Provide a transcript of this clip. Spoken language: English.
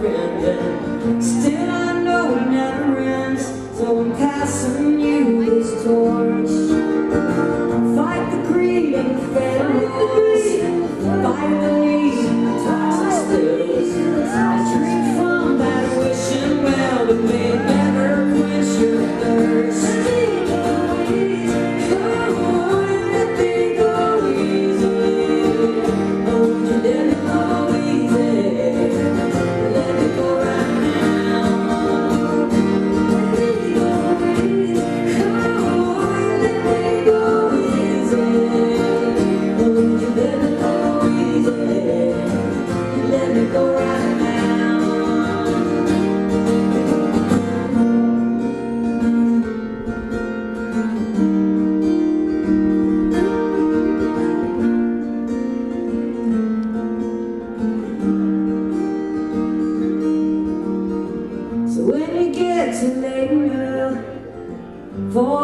friend, and still I know it never ends. So I'm passing you this torch. Fight the greed and the pharaohs, fight the need and the toxic stills. I drink from that wishing well, but may it never quench your thirst. So when you get to later, for